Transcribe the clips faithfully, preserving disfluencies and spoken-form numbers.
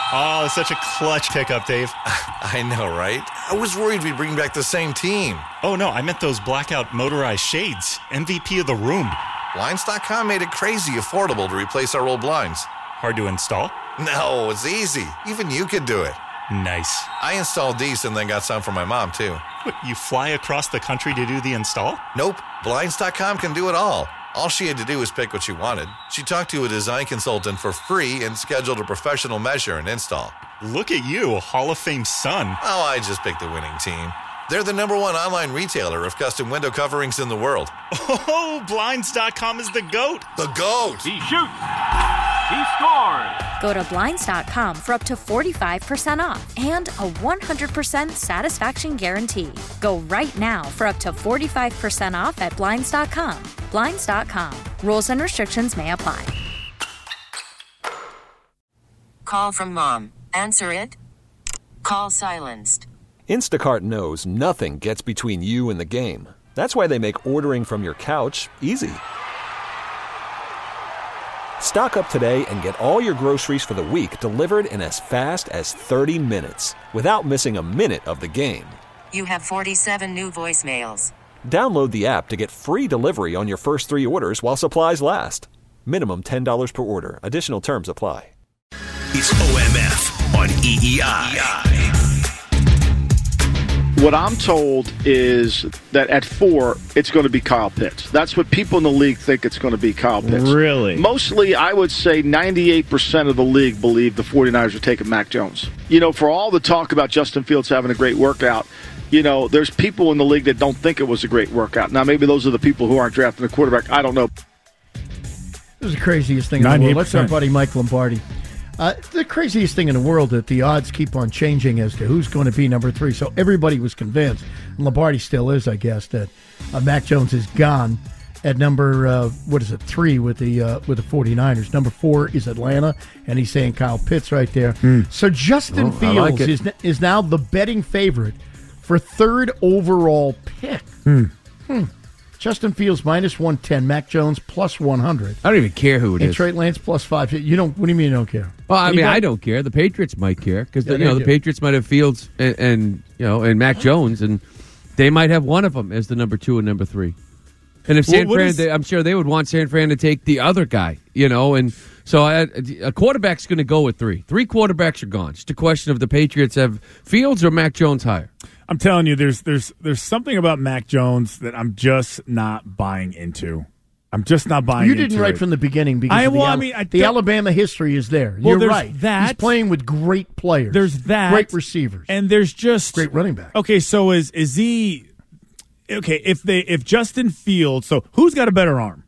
Oh, such a clutch pickup, Dave. I know, right? I was worried we'd bring back the same team. Oh, no, I meant those blackout motorized shades. M V P of the room. Blinds dot com made it crazy affordable to replace our old blinds. Hard to install? No, it's easy. Even you could do it. Nice. I installed these and then got some for my mom, too. What, you fly across the country to do the install? Nope. Blinds dot com can do it all. All she had to do was pick what she wanted. She talked to a design consultant for free and scheduled a professional measure and install. Look at you, Hall of Fame son. Oh, I just picked the winning team. They're the number one online retailer of custom window coverings in the world. Oh, Blinds dot com is the GOAT. The GOAT! He shoots. He scores. Go to Blinds dot com for up to forty-five percent off and a one hundred percent satisfaction guarantee. Go right now for up to forty-five percent off at Blinds dot com. Blinds dot com. Rules and restrictions may apply. Call from mom. Answer it. Call silenced. Instacart knows nothing gets between you and the game. That's why they make ordering from your couch easy. Stock up today and get all your groceries for the week delivered in as fast as thirty minutes without missing a minute of the game. You have forty-seven new voicemails. Download the app to get free delivery on your first three orders while supplies last. Minimum ten dollars per order. Additional terms apply. It's O M F on E E I. What I'm told is that at four, it's going to be Kyle Pitts. That's what people in the league think it's going to be Kyle Pitts. Really? Mostly, I would say ninety-eight percent of the league believe the 49ers are taking Mac Jones. You know, for all the talk about Justin Fields having a great workout, you know, there's people in the league that don't think it was a great workout. Now, maybe those are the people who aren't drafting a quarterback. I don't know. This is the craziest thing in the world. Let's our buddy Mike Lombardi. Uh, the craziest thing in the world that the odds keep on changing as to who's going to be number three. So everybody was convinced, and Lombardi still is, I guess, that uh, Mac Jones is gone at number, uh, what is it, three with the uh, with the 49ers. Number four is Atlanta, and he's saying Kyle Pitts right there. Mm. So Justin oh, Fields like is, is now the betting favorite for third overall pick. Mm. Hmm. Justin Fields minus one ten, Mac Jones plus one hundred. I don't even care who it and is. Trey Lance plus five. You don't. What do you mean you don't care? Well, I Anybody? mean, I don't care. The Patriots might care because Yeah, you know the do. Patriots might have Fields and, and you know and Mac Jones, and they might have one of them as the number two and number three. And if San What- what Fran, is- they, I'm sure they would want San Fran to take the other guy. You know, and so I, a quarterback's going to go with three. Three quarterbacks are gone. Just a question of the Patriots have Fields or Mac Jones higher. I'm telling you, there's there's there's something about Mac Jones that I'm just not buying into. I'm just not buying You into didn't right it. from the beginning because I, of the, well, I Al- mean, I the don't- Alabama history is there. Well, You're there's right. that. He's playing with great players. There's that. Great receivers. And there's just great running back. Okay, so is is he okay? If they if Justin Fields, so who's got a better arm?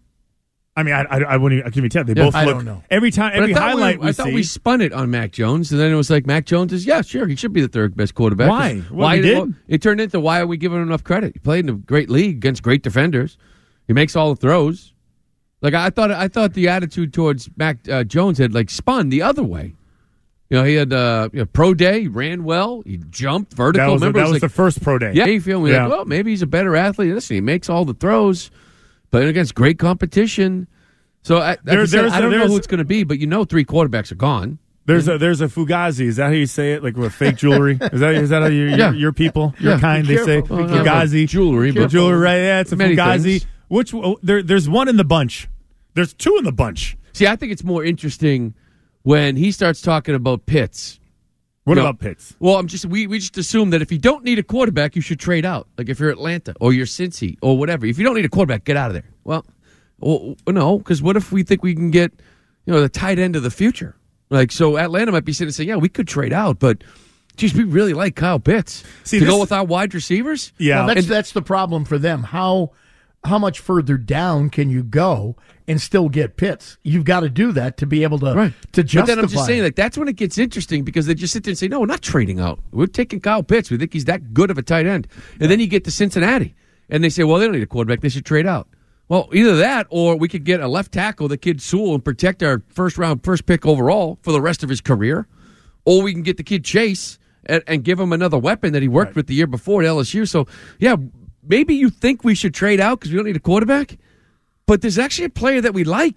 I mean, I I, I wouldn't. Even, I can't even tell. They Yeah, both I look don't know. every time. But Every I thought highlight we, we, I thought see. we spun it on Mac Jones, and then it was like Mac Jones is yeah, sure, he should be the third best quarterback. Why? 'Cause Well, we did? well, it turned into why are we giving him enough credit? He played in a great league against great defenders. He makes all the throws. Like I thought, I thought the attitude towards Mac uh, Jones had like spun the other way. You know, he had uh, you know, pro day, he ran well, he jumped vertical. That was, the, Remember, that it was like, the first pro day. yeah, you feel me? Yeah. Like, well, maybe he's a better athlete. Listen, he makes all the throws, playing against great competition. So I, like There- I, said, there's I a- don't know there's- who it's going to be, but you know, three quarterbacks are gone. There's a there's a Fugazi. Is that how you say it? Like with fake jewelry? Is that is that how you, Yeah. your, your people, your Yeah. kind? Be They say careful. Be careful. Fugazi Jewelry, The but- jewelry, right? Yeah, it's a Many Fugazi. things. Which oh, there there's one in the bunch. There's two in the bunch. See, I think it's more interesting when he starts talking about Pitts. What You know, about Pitts? Well, I'm just we, we just assume that if you don't need a quarterback, you should trade out. Like if you're Atlanta or you're Cincy or whatever. If you don't need a quarterback, get out of there. Well, well no, because what if we think we can get you know the tight end of the future? Like so, Atlanta might be sitting and saying, yeah, we could trade out, but geez, we really like Kyle Pitts See, to this- go with our wide receivers. Well, that's And- that's the problem for them. How how much further down can you go and still get Pitts? You've got to do that to be able to Right. to justify. But then I'm just saying, it. like that's when it gets interesting because they just sit there and say, "No, we're not trading out. We're taking Kyle Pitts. We think he's that good of a tight end." And then you get to Cincinnati, and they say, "Well, they don't need a quarterback. They should trade out." Well, either that, or we could get a left tackle, the kid Sewell, and protect our first round, first pick overall for the rest of his career, or we can get the kid Chase and, and give him another weapon that he worked Right. with the year before at L S U. So, yeah, maybe you think we should trade out because we don't need a quarterback, but there's actually a player that we like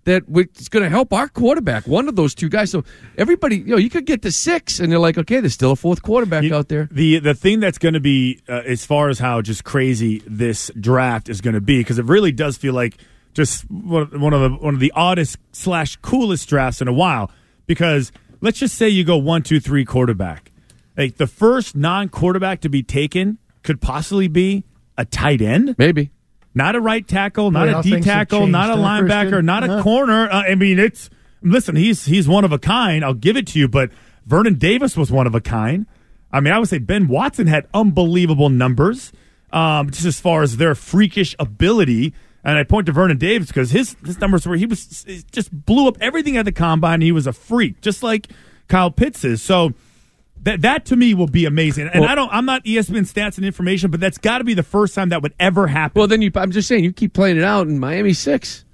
that it's going to help our quarterback, one of those two guys. So everybody, you know, you could get to six, and they're like, okay, there's still a fourth quarterback you, out there. The the thing that's going to be, uh, as far as how just crazy this draft is going to be, because it really does feel like just one, one of the one of the oddest slash coolest drafts in a while. Because let's just say you go one, two, three quarterback. Like the first non-quarterback to be taken could possibly be a tight end, maybe. Not a right tackle, not well, a D tackle, not a linebacker, Christian? not a no. corner. Uh, I mean, it's listen. He's he's one of a kind. I'll give it to you. But Vernon Davis was one of a kind. I mean, I would say Ben Watson had unbelievable numbers, um, just as far as their freakish ability. And I point to Vernon Davis because his his numbers were he was he just blew up everything at the combine. He was a freak, just like Kyle Pitts is. So. That that to me will be amazing, and well, I don't. I'm not E S P N stats and information, but that's got to be the first time that would ever happen. Well, then you, I'm just saying you keep playing it out in Miami six,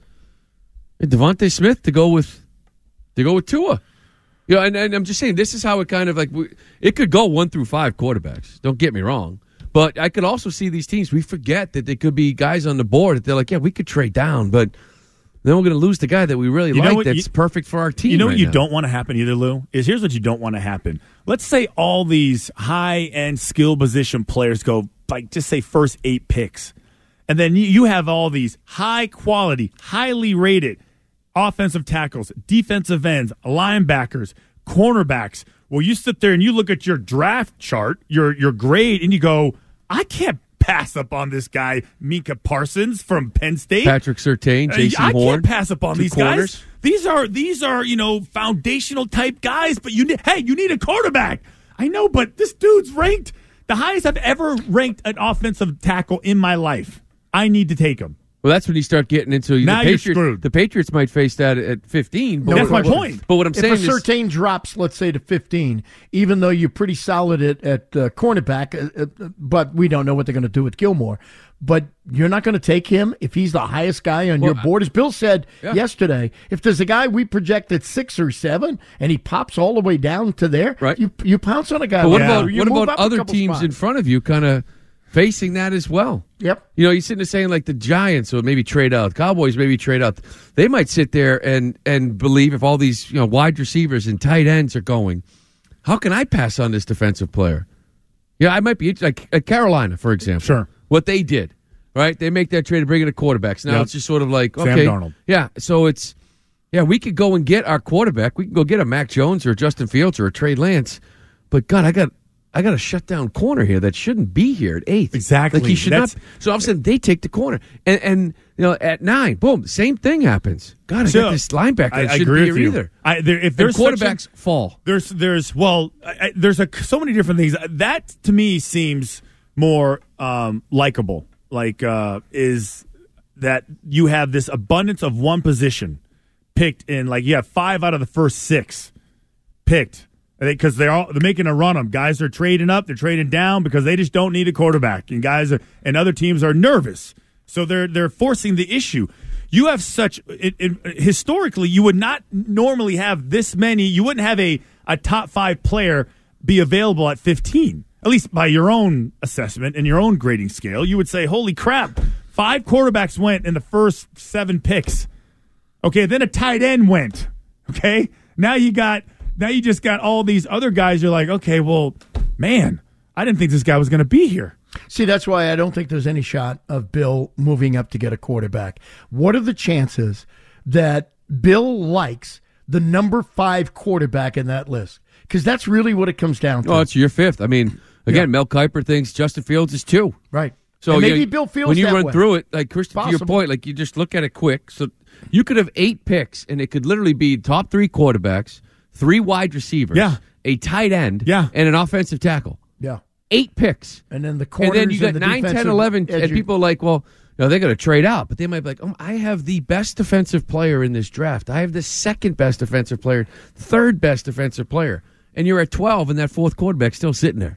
and Devontae Smith to go with to go with Tua. You know, and, and I'm just saying this is how it kind of like it could go one through five quarterbacks. Don't get me wrong, but I could also see these teams. We forget that there could be guys on the board that they're like, yeah, we could trade down, but. Then we're going to lose the guy that we really you like what, that's you, perfect for our team. You know right what you now. don't want to happen either, Lou? Is here's what you don't want to happen. Let's say all these high-end skill position players go, like, just say first eight picks. And then you, you have all these high-quality, highly rated offensive tackles, defensive ends, linebackers, cornerbacks. Well, you sit there and you look at your draft chart, your your grade, and you go, I can't pass up on this guy, Micah Parsons from Penn State. Patrick Surtain, J C uh, I Horn. can't pass up on these corners. guys. These are these are, you know, foundational type guys, but you need hey, you need a quarterback. I know, but this dude's ranked the highest I've ever ranked an offensive tackle in my life. I need to take him. Well, that's when you start getting into now the you're Patriots. Screwed. The Patriots might face that at fifteen. But no, that's my point. But what I'm if saying is, if a Surtain is, drops, let's say to fifteen, even though you're pretty solid at at uh, cornerback, uh, uh, but we don't know what they're going to do with Gilmore. But you're not going to take him if he's the highest guy on well, your board. As Bill said yeah. yesterday, if there's a guy we project at six or seven and he pops all the way down to there, right. you you pounce on a guy. But what like about that. what about other teams teams spots. in front of you, kind of facing that as well? Yep. You know, you're sitting there saying like the Giants or maybe trade out, Cowboys maybe trade out. They might sit there and and believe if all these you know wide receivers and tight ends are going, how can I pass on this defensive player? Yeah, I might be like, like Carolina, for example. Sure. What they did, right? They make that trade to bring in a quarterback. So now yep. it's just sort of like, Sam okay. Darnold. Yeah, so it's, yeah, we could go and get our quarterback. We can go get a Mac Jones or a Justin Fields or a Trey Lance. But, God, I got I got a shutdown corner here that shouldn't be here at eight. Exactly. Like he should That's, not. So all of a sudden they take the corner. And, and you know, at nine, boom, same thing happens. God, I so, got this linebacker that I, shouldn't I agree be with here you. either. I, there, if there's and quarterbacks a, fall. There's, there's, well, I, I, there's a, so many different things. That, to me, seems more um, likable. Like, uh, is that you have this abundance of one position picked in, like, you have five out of the first six picked. Because they're all they're making a run on them. Guys are trading up, they're trading down because they just don't need a quarterback. And guys are, and other teams are nervous, so they're they're forcing the issue. You have such it, it, historically, you would not normally have this many. You wouldn't have a, a top five player be available at fifteen, at least by your own assessment and your own grading scale. You would say, "Holy crap! Five quarterbacks went in the first seven picks." Okay, then a tight end went. Okay, now you got. Now you just got all these other guys. You're like, okay, well, man, I didn't think this guy was going to be here. See, that's why I don't think there's any shot of Bill moving up to get a quarterback. What are the chances that Bill likes the number five quarterback in that list? Because that's really what it comes down to. Oh, it's your fifth. I mean, again, yeah. Mel Kiper thinks Justin Fields is two. Right. So and maybe you, Bill feels when you that run way. through it, like Chris, to your point, like you just look at it quick. So you could have eight picks, and it could literally be top three quarterbacks, three wide receivers, yeah. a tight end, yeah. and an offensive tackle. Yeah. Eight picks. And then the corners and then you got the nine, ten, eleven, and edge. people are like, well, you know, they're going to trade out. But they might be like, oh, I have the best defensive player in this draft. I have the second best defensive player, third best defensive player. And you're at twelve, and that fourth quarterback's still sitting there.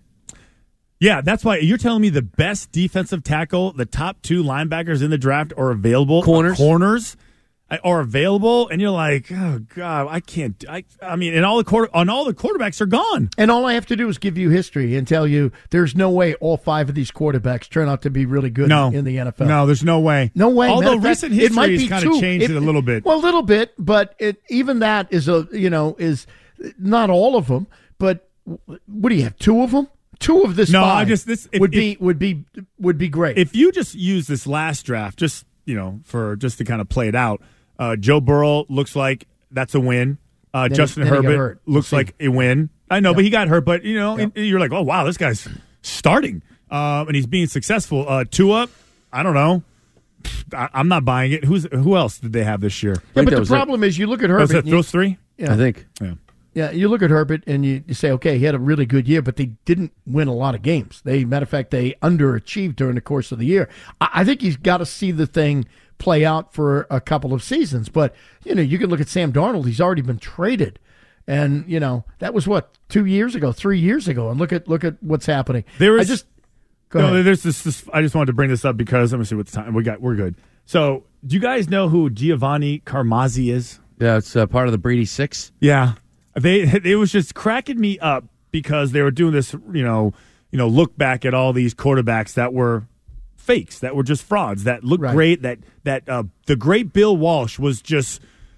Yeah, that's why you're telling me the best defensive tackle, the top two linebackers in the draft are available. Corners. Corners. are available, and you're like, oh god, I can't. I, I mean, and all the quarter, on all the quarterbacks are gone. And all I have to do is give you history and tell you there's no way all five of these quarterbacks turn out to be really good no. in the N F L. No, there's no way. No way. Although fact, recent history it might has be kind two. of changed it, it a little bit. Well, a little bit, but it, even that is a you know is not all of them. But what do you have? Two of them? Two of this no, five I just this if, would be if, would be would be great. If you just use this last draft, just you know, for just to kind of play it out, uh, Joe Burrow looks like that's a win. Uh, then Justin he, then Herbert looks we'll like a win. I know, yeah. but he got hurt. But you know, yeah. you're like, oh wow, this guy's starting, uh, and he's being successful. Uh, Tua, I don't know. I, I'm not buying it. Who's who else did they have this year? Yeah, but the problem it. is you look at Herbert. Was it those three? Yeah. I think. Yeah. Yeah, you look at Herbert and you, you say, okay, he had a really good year, but they didn't win a lot of games. They, matter of fact, they underachieved during the course of the year. I, I think he's got to see the thing play out for a couple of seasons. But, you know, you can look at Sam Darnold. He's already been traded. And, you know, that was what, two years ago, three years ago. And look at look at what's happening. There is, I just go no, ahead. there's this, this. I just wanted to bring this up because let me see what the time we got. We're good. So, do you guys know who Giovanni Carmazzi is? Yeah, it's uh, part of the Brady Six. Yeah. They it was just cracking me up because they were doing this, you know, you know, look back at all these quarterbacks that were fakes, that were just frauds, that looked Right. great, that that uh, the great Bill Walsh was just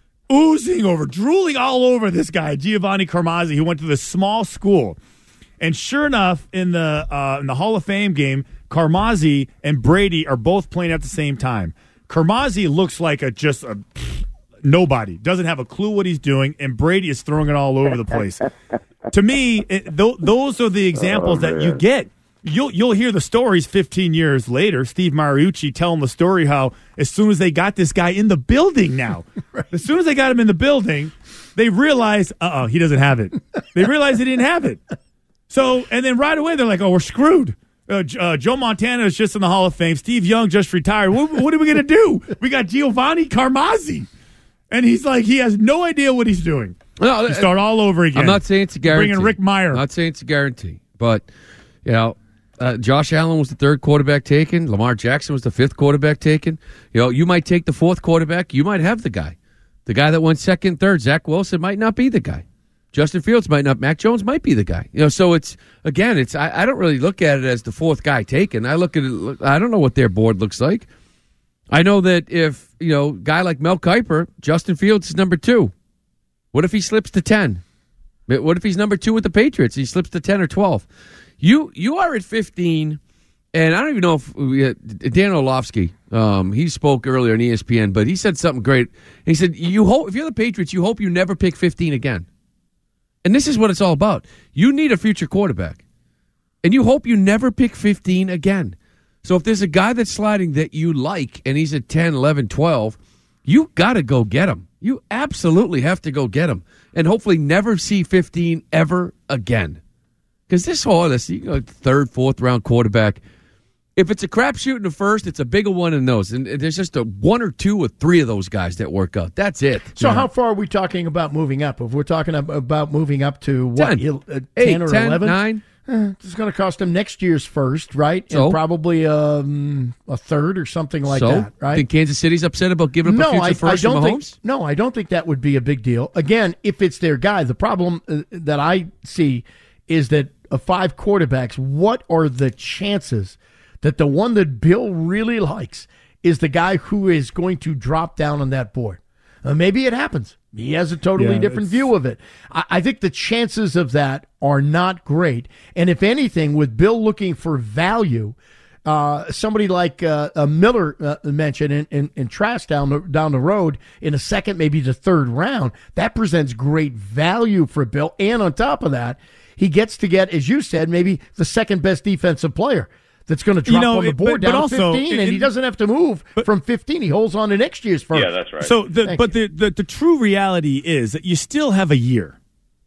oozing over, drooling all over this guy, Giovanni Carmazzi, who went to this small school. And sure enough, in the uh, in the Hall of Fame game, Carmazzi and Brady are both playing at the same time. Carmazzi looks like a just a nobody, doesn't have a clue what he's doing, and Brady is throwing it all over the place. To me, it, th- those are the examples oh, that you get. You'll you'll hear the stories fifteen years later. Steve Mariucci telling the story how as soon as they got this guy in the building now, right. as soon as they got him in the building, they realized, uh-oh, he doesn't have it. They realized he didn't have it. So, and then right away, they're like, oh, we're screwed. Uh, uh, Joe Montana is just in the Hall of Fame. Steve Young just retired. What, what are we going to do? We got Giovanni Carmazzi. And he's like, he has no idea what he's doing. No, you start all over again. I'm not saying it's a guarantee. Bringing Rick Meyer. I'm not saying it's a guarantee. But, you know, uh, Josh Allen was the third quarterback taken. Lamar Jackson was the fifth quarterback taken. You know, you might take the fourth quarterback. You might have the guy. The guy that went second, third, Zach Wilson, might not be the guy. Justin Fields might not. Mac Jones might be the guy. You know, so it's, again, it's I, I don't really look at it as the fourth guy taken. I look at it, I don't know what their board looks like. I know that if, you know, a guy like Mel Kiper, Justin Fields is number two. What if he slips to ten? What if he's number two with the Patriots? He slips to ten or twelve. You you are at fifteen, and I don't even know if uh, Dan Orlovsky, um, he spoke earlier on E S P N, but he said something great. He said, "You hope if you're the Patriots, you hope you never pick fifteen again." And this is what it's all about. You need a future quarterback, and you hope you never pick fifteen again. So if there's a guy that's sliding that you like and he's at ten, eleven, twelve, you got to go get him. You absolutely have to go get him and hopefully never see fifteen ever again. Because this whole this you know, third, fourth round quarterback, if it's a crapshoot in the first, it's a bigger one in those. And there's just a one or two or three of those guys that work out. That's it. So yeah. how far are we talking about moving up? If we're talking about moving up to what, ten, uh, eight, ten or ten, eleven? nine. Eh, it's going to cost them next year's first, right? So? And probably um, a third or something like so, that, right? Think Kansas City's upset about giving up no, a future I, first I don't for think, Mahomes? No, I don't think that would be a big deal. Again, if it's their guy, the problem uh, that I see is that of five quarterbacks, what are the chances that the one that Bill really likes is the guy who is going to drop down on that board? Uh, maybe it happens. He has a totally yeah, different view of it. I, I think the chances of that are not great. And if anything, with Bill looking for value, uh, somebody like uh, a Miller uh, mentioned in, in, in Trask down the, down the road in a second, maybe the third round, that presents great value for Bill. And on top of that, he gets to get, as you said, maybe the second best defensive player that's going to drop you know, on the board it, but, down but also, fifteen, it, and he doesn't have to move but, from fifteen. He holds on to next year's first. Yeah, that's right. So, the, but the, the the true reality is that you still have a year.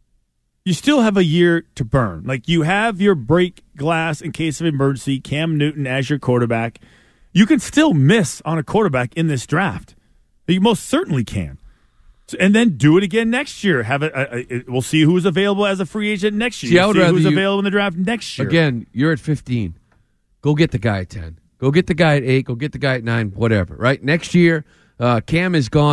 You still have a year to burn. Like, you have your break glass in case of emergency, Cam Newton as your quarterback. You can still miss on a quarterback in this draft. You most certainly can. So, and then do it again next year. Have it. A, a, we'll see who's available as a free agent next year. See, I would see rather who's you, available in the draft next year. Again, you're at fifteen. Go get the guy at ten. Go get the guy at eight. Go get the guy at nine, whatever, right? Next year, uh, Cam is gone.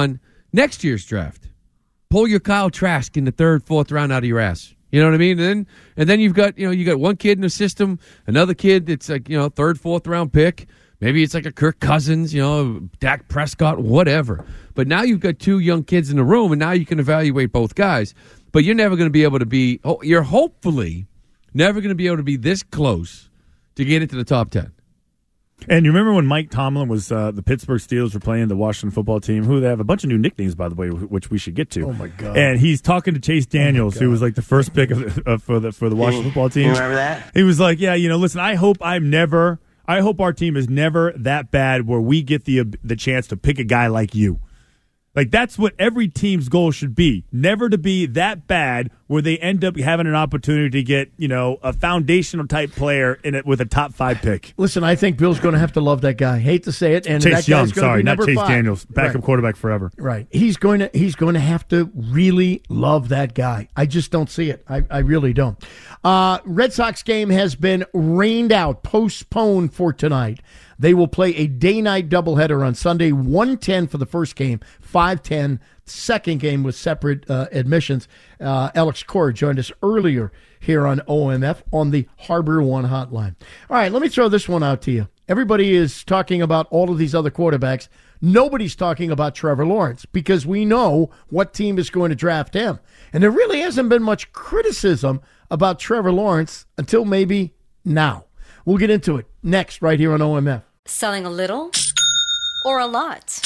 next year's draft. Pull your Kyle Trask in the third, fourth round out of your ass. You know what I mean? And then, and then you've got, you know, you got one kid in the system, another kid that's like, you know, third, fourth round pick. Maybe it's like a Kirk Cousins, you know, Dak Prescott, whatever. But now you've got two young kids in the room, and now you can evaluate both guys. But you're never going to be able to be, oh, you're hopefully never going to be able to be this close to get into the top ten. And you remember when Mike Tomlin was uh, the Pittsburgh Steelers were playing the Washington football team, who they have a bunch of new nicknames, by the way, which we should get to. Oh my God! And he's talking to Chase Daniels, oh who was like the first pick of, of for the for the Washington you, football team. You remember that? He was like, "Yeah, you know, listen, I hope I'm never, I hope our team is never that bad where we get the the chance to pick a guy like you." Like, that's what every team's goal should be. Never to be that bad where they end up having an opportunity to get, you know, a foundational type player in it with a top five pick. Listen, I think Bill's going to have to love that guy. Hate to say it, and Chase that Young, guy's going sorry, to be not number Chase five. Daniels, backup right. quarterback forever. Right. He's going to he's going to have to really love that guy. I just don't see it. I, I really don't. Uh, Red Sox game has been rained out, postponed for tonight. They will play a day-night doubleheader on Sunday, one ten for the first game, five ten second game with separate uh, admissions. Uh, Alex Cora joined us earlier here on O M F on the Harbor One hotline. All right, let me throw this one out to you. Everybody is talking about all of these other quarterbacks. Nobody's talking about Trevor Lawrence because we know what team is going to draft him. And there really hasn't been much criticism about Trevor Lawrence until maybe now. We'll get into it next right here on O M F. Selling a little or a lot?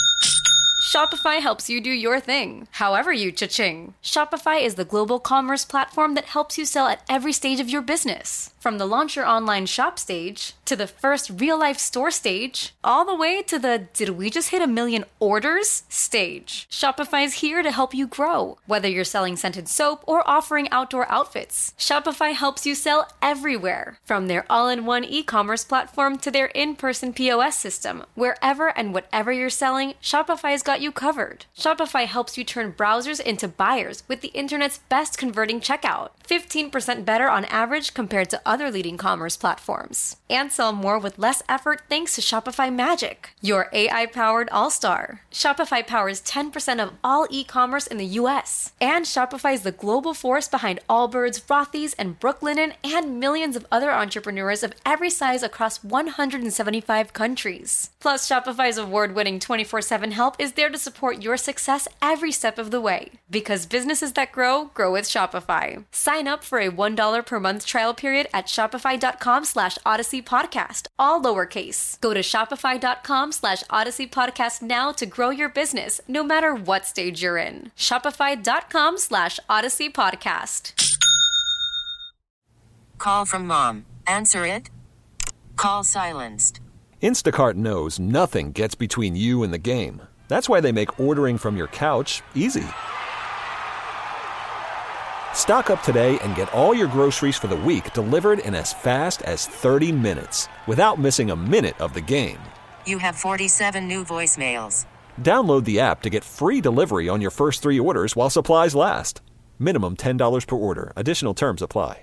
Shopify helps you do your thing, however you cha-ching. Shopify is the global commerce platform that helps you sell at every stage of your business. From the launch your online shop stage, to the first real-life store stage, all the way to the did we just hit a million orders stage. Shopify's here to help you grow. Whether you're selling scented soap or offering outdoor outfits, Shopify helps you sell everywhere. From their all-in-one e-commerce platform to their in-person P O S system, wherever and whatever you're selling, Shopify's got you covered. Shopify helps you turn browsers into buyers with the internet's best converting checkout. fifteen percent better on average compared to other leading commerce platforms. And sell more with less effort thanks to Shopify Magic, your A I-powered all-star. Shopify powers ten percent of all e-commerce in the U S. And Shopify is the global force behind Allbirds, Rothy's, and Brooklinen, and millions of other entrepreneurs of every size across one hundred seventy-five countries. Plus, Shopify's award-winning twenty-four seven help is there to support your success every step of the way. Because businesses that grow, grow with Shopify. Sign up for a one dollar per month trial period at shopify.com slash Odyssey Podcast, all lowercase. Go to shopify.com slash Odyssey Podcast now to grow your business, no matter what stage you're in. Shopify.com slash Odyssey Podcast. Call from mom. Answer it. Call silenced. Instacart knows nothing gets between you and the game. That's why they make ordering from your couch easy. Stock up today and get all your groceries for the week delivered in as fast as thirty minutes without missing a minute of the game. You have forty-seven new voicemails. Download the app to get free delivery on your first three orders while supplies last. Minimum ten dollars per order. Additional terms apply.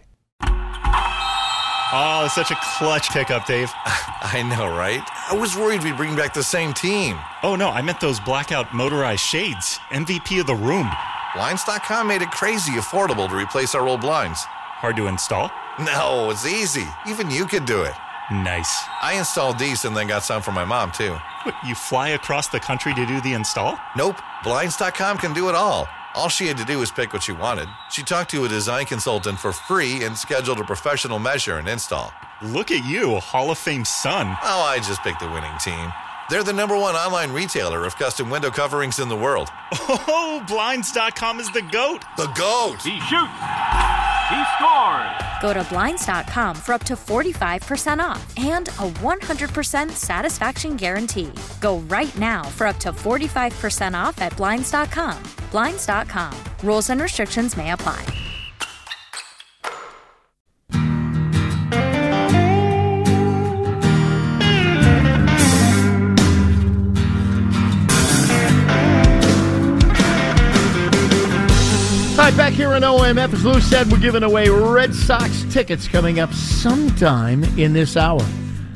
Oh, such a clutch pickup, Dave. I know, right? I was worried we'd bring back the same team. Oh, no, I meant those blackout motorized shades. M V P of the room. Blinds dot com made it crazy affordable to replace our old blinds. Hard to install? No, it's easy. Even you could do it. Nice. I installed these and then got some for my mom, too. What, you fly across the country to do the install? Nope. Blinds dot com can do it all. All she had to do was pick what she wanted. She talked to a design consultant for free and scheduled a professional measure and install. Look at you, a Hall of Fame son. Oh, I just picked the winning team. They're the number one online retailer of custom window coverings in the world. Oh, Blinds dot com is the GOAT. The GOAT. He shoots. He scores. Go to Blinds dot com for up to forty-five percent off and a one hundred percent satisfaction guarantee. Go right now for up to forty-five percent off at Blinds dot com. Blinds dot com. Rules and restrictions may apply. All right, back here on O M F, as Lou said, we're giving away Red Sox tickets coming up sometime in this hour.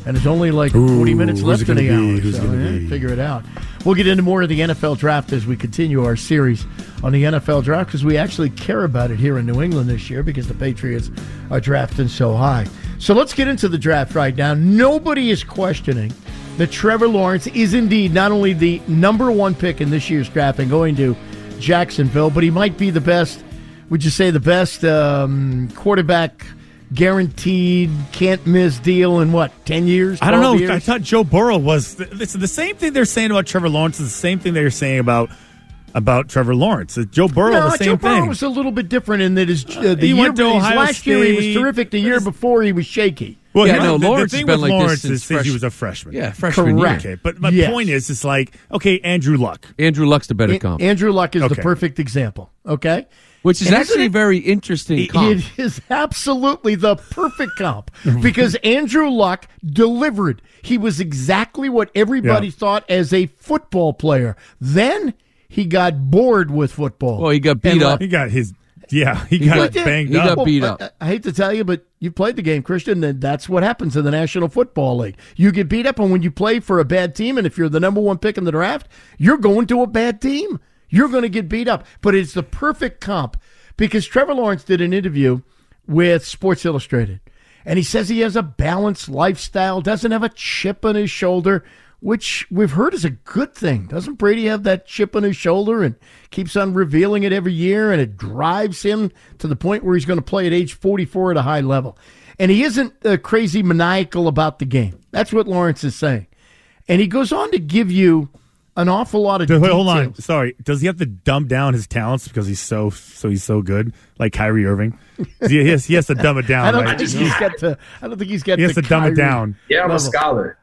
And there's only like Ooh, forty minutes who's left it in the gonna be? hour. Who's So, it gonna yeah, be? figure it out. We'll get into more of the N F L draft as we continue our series on the N F L draft because we actually care about it here in New England this year because the Patriots are drafting so high. So let's get into the draft right now. Nobody is questioning that Trevor Lawrence is indeed not only the number one pick in this year's draft and going to Jacksonville, but he might be the best, would you say the best um, quarterback guaranteed, can't miss deal in what, ten years? I don't know. Years? I thought Joe Burrow was. It's the same thing they're saying about Trevor Lawrence. Is the same thing they're saying about about Trevor Lawrence. Joe Burrow, no, the same Joe thing. Burrow was a little bit different in that his uh, the He year went to his Ohio last year he was State. terrific. The year before he was shaky. Well, yeah, he- no, the, Lawrence the has thing been with like Lawrence this since is since he fresh- was a freshman. Yeah, freshman Correct. year. Okay, but my Yes. point is, it's like, okay, Andrew Luck. Andrew Luck's the better A- comp. Andrew Luck is the Okay. perfect example. Okay, Which is And isn't actually it- a very interesting It- comp. It is absolutely the perfect comp because Andrew Luck delivered. He was exactly what everybody Yeah. thought as a football player. Then he got bored with football. Well, he got beat And up. He got his. Yeah, he, He got, got- banged he up. got beat Well, up. I, I hate to tell you, but you played the game, Christian, and that's what happens in the National Football League. You get beat up, and when you play for a bad team, and if you're the number one pick in the draft, you're going to a bad team. You're going to get beat up. But it's the perfect comp because Trevor Lawrence did an interview with Sports Illustrated, and he says he has a balanced lifestyle, doesn't have a chip on his shoulder, which we've heard is a good thing. Doesn't Brady have that chip on his shoulder and keeps on revealing it every year, and it drives him to the point where he's going to play at age forty-four at a high level? And he isn't uh, crazy maniacal about the game. That's what Lawrence is saying. And he goes on to give you an awful lot of Wait, details. hold on. Sorry. Does he have to dumb down his talents because he's so so he's so good, like Kyrie Irving? He has, he has to dumb it down. I don't right? think he's got to. I don't think he's got. He has the to dumb it Kyrie down. Yeah, I'm a level. scholar.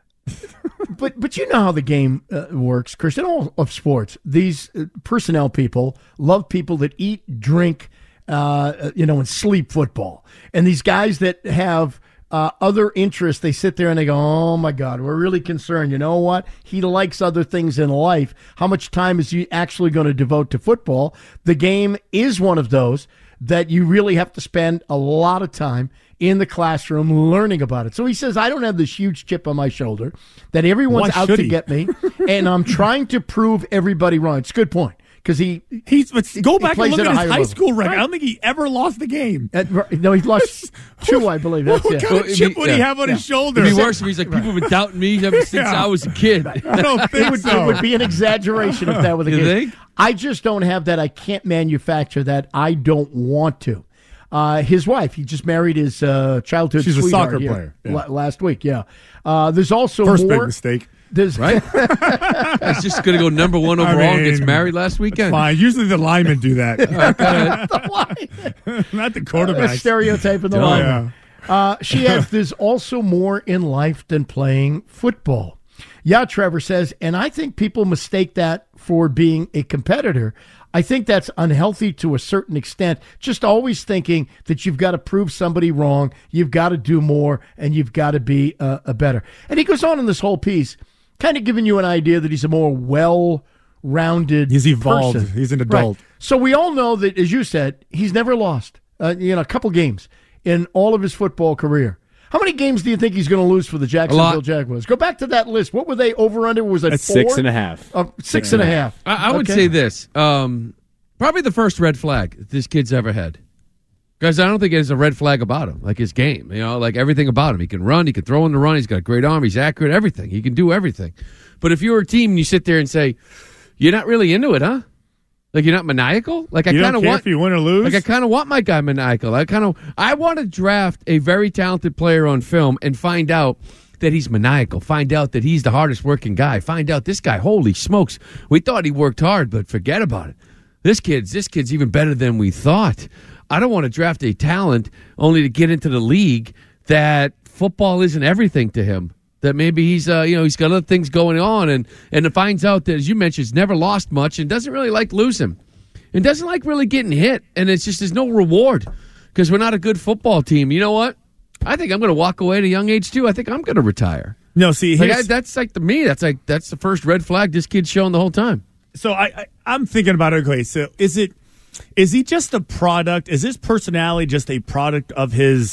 But but you know how the game uh, works, Christian, all of sports. These uh, personnel people love people that eat, drink, uh, you know, and sleep football. And these guys that have uh, other interests, they sit there and they go, oh, my God, we're really concerned. You know what? He likes other things in life. How much time is he actually going to devote to football? The game is one of those that you really have to spend a lot of time in the classroom learning about it. So he says, I don't have this huge chip on my shoulder that everyone's Why out should to he? get me, and I'm trying to prove everybody wrong. It's a good point because he He's but go he back and plays look at at a his higher high level. school record. Right. I don't think he ever lost the game. Uh, right. No, he's lost two, I believe. That's What it. kind of it'd chip be- would he yeah. have on his Yeah. shoulder? It'd be worse if he's like, people have been doubting me ever since Yeah. I was a kid. I don't It think would, so. it would be an exaggeration if that were the You case. think? I just don't have that. I can't manufacture that. I don't want to. Uh, his wife, he just married his uh, childhood She's a sweetheart soccer here player, yeah. la- last week. Yeah. Uh, there's also First more. big mistake. There's Right? He's just going to go number one I overall and gets mean, married last weekend. Fine. Usually the linemen do that, the line. not the A quarterbacks. stereotype in the Oh, line. yeah. Uh, she adds, there's also more in life than playing football. Yeah, Trevor says, and I think people mistake that for being a competitor. I think that's unhealthy to a certain extent. Just always thinking that you've got to prove somebody wrong, you've got to do more, and you've got to be uh, a better. And he goes on in this whole piece, kind of giving you an idea that he's a more well-rounded He's evolved. person. He's an Right. adult. So we all know that, as you said, he's never lost. Uh, you know, a couple games in all of his football career. How many games do you think he's going to lose for the Jacksonville Jaguars? Go back to that list. What were they over under? Was it That's four? six and a half. Uh, six and a half. I, I would Okay. say this. Um, probably the first red flag this kid's ever had. Guys, I don't think there's a red flag about him, like his game. You know, like everything about him. He can run. He can throw in the run. He's got a great arm. He's accurate. Everything. He can do everything. But if you're a team and you sit there and say, you're not really into it, huh? Like you're not maniacal? Like I You kind don't of care want if you win or lose? Like I kind of want my guy maniacal. I kind of I want to draft a very talented player on film and find out that he's maniacal. Find out that he's the hardest working guy. Find out this guy, holy smokes, we thought he worked hard, but forget about it. This kid's this kid's even better than we thought. I don't want to draft a talent only to get into the league that football isn't everything to him. That maybe he's uh, you know he's got other things going on, and and it finds out that, as you mentioned, he's never lost much and doesn't really like losing, and doesn't like really getting hit, and it's just there's no reward because we're not a good football team. You know what? I think I'm going to walk away at a young age too. I think I'm going to retire. No, see, Like, here's- I, that's like to me. That's like that's the first red flag this kid's showing the whole time. So I, I I'm thinking about it. Okay, so is it is he just a product? Is his personality just a product of his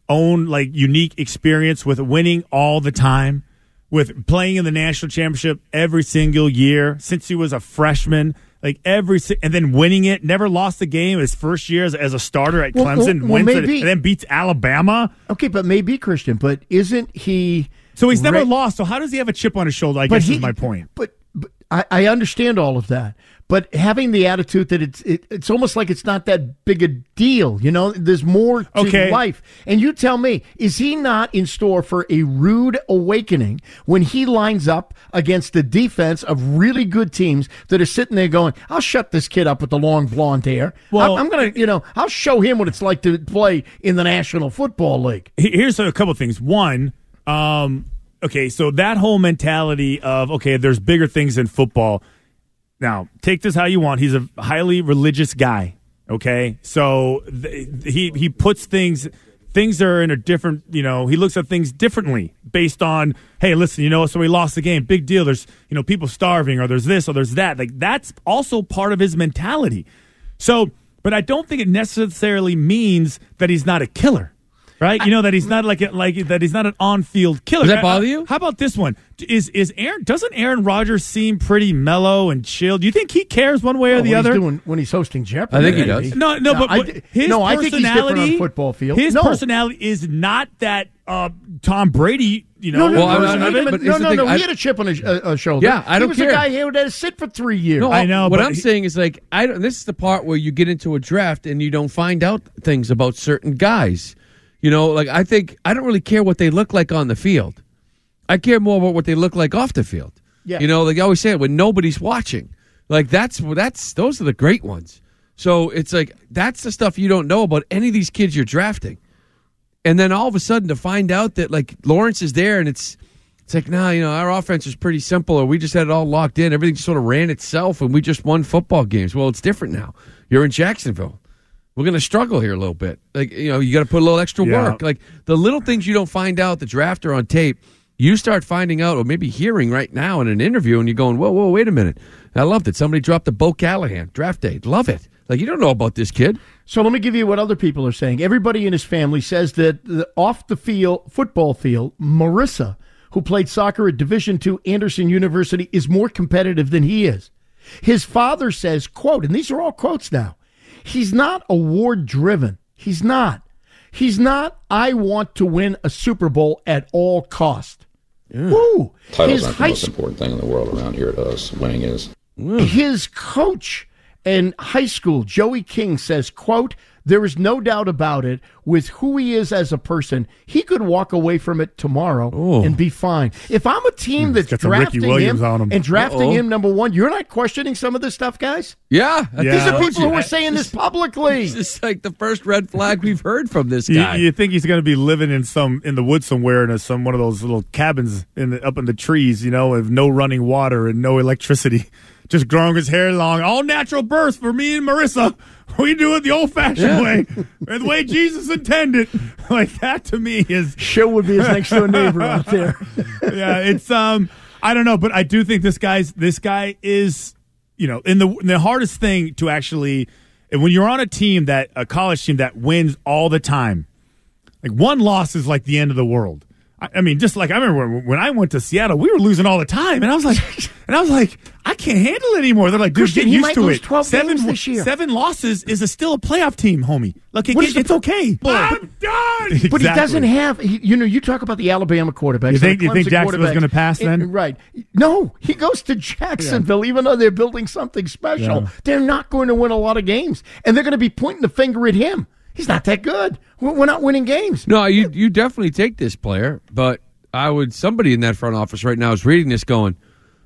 own like unique experience with winning all the time, with playing in the national championship every single year since he was a freshman, like every and then winning it. Never lost a game his first year as, as a starter at well, Clemson, well, well, wins maybe. it, and then beats Alabama. Okay, but maybe Christian, but isn't he? So he's never re- lost. So how does he have a chip on his shoulder? I but guess he, is my point. But, but I, I understand all of that. But having the attitude that it's it, it's almost like it's not that big a deal, you know. There's more to Okay. life. And you tell me, is he not in store for a rude awakening when he lines up against the defense of really good teams that are sitting there going, "I'll shut this kid up with the long blonde hair. Well- I'm, I'm going to, you know, I'll show him what it's like to play in the National Football League." Here's a couple of things. One, um, okay, so that whole mentality of, okay, there's bigger things in football. Now, take this how you want. He's a highly religious guy, okay? So th- he he puts things, things are in a different, you know, he looks at things differently based on, hey, listen, you know, so we lost the game. Big deal. There's, you know, people starving or there's this or there's that. Like, that's also part of his mentality. So, but I don't think it necessarily means that he's not a killer. Right, you know that he's not like a, like that he's not an on-field killer. Does that bother you? How about this one? Is is Aaron? Doesn't Aaron Rodgers seem pretty mellow and chill? Do you think he cares one way or Oh, the when other? He's doing, when he's hosting Jeopardy. I think he maybe. does. No, no, but, I- but his no, I think he's different on personality, a football field. His No. personality is not that uh, Tom Brady. You No, know, no, Well, no, I'm- no, I'm- no, but no, here's the no, thing, no. I- He had a chip on his uh, uh, shoulder. Yeah, I don't He was care. a guy who had to sit for three years. No, I know, What but I'm he- saying is like I don't. This is the part where you get into a draft and you don't find out things about certain guys. You know, like I think I don't really care what they look like on the field. I care more about what they look like off the field. Yeah. You know, like I always say, when nobody's watching, like that's that's those are the great ones. So it's like that's the stuff you don't know about any of these kids you're drafting, and then all of a sudden to find out that like Lawrence is there and it's it's like nah, you know, our offense is pretty simple, or we just had it all locked in, everything just sort of ran itself, and we just won football games. Well, it's different now. You're in Jacksonville. We're going to struggle here a little bit. Like, you know, you got to put a little extra Yeah. work. Like, the little things you don't find out, the draft or on tape, you start finding out or maybe hearing right now in an interview, and you're going, whoa, whoa, wait a minute. I loved it. Somebody dropped a Bo Callahan draft day. Love it. Like, you don't know about this kid. So let me give you what other people are saying. Everybody in his family says that the off the field, football field, Marissa, who played soccer at Division two Anderson University, is more competitive than he is. His father says, quote, and these are all quotes now, he's not award-driven. He's not. He's not, I want to win a Super Bowl at all cost. Yeah. Woo! Titles His aren't the high most important thing in the world around here to us. Winning is. His coach in high school, Joey King, says, quote, there is no doubt about it, with who he is as a person, he could walk away from it tomorrow Oh. and be fine. If I'm a team that's got some Ricky drafting Williams him, on him. and drafting Uh-oh. him number one, you're not questioning some of this stuff, guys? Yeah. Yeah. These are I people who are saying this publicly. It's just like the first red flag we've heard from this You, guy. you think he's going to be living in some in the woods somewhere in a, some one of those little cabins in the, up in the trees, you know, with no running water and no electricity, just growing his hair long, all natural birth for me and Marissa. We do it the old-fashioned Yeah. way, or the way Jesus intended. Like that to me is Show would be his next door neighbor out there. yeah, it's um, I don't know, but I do think this guy's this guy is, you know, in the in the hardest thing to actually, and when you're on a team that a college team that wins all the time, like one loss is like the end of the world. I, I mean, just like I remember when, when I went to Seattle, we were losing all the time, and I was like, and I was like, I can't handle it anymore. They're like, dude, Christian, get he used might to lose it. twelve seven games this year. seven losses is a, still a playoff team, homie. Like it, What it, is the it's po- okay. I'm done. But he doesn't have, he, you know, you talk about the Alabama quarterbacks. You think- the you think Clemson Jacksonville's quarterbacks. gonna pass then? And- right. No, he goes to Jacksonville, even though they're building something special. Yeah. They're not going to win a lot of games, and they're going to be pointing the finger at him. He's not that good. We're we're not winning games. No, you you definitely take this player, but I would somebody in that front office right now is reading this going,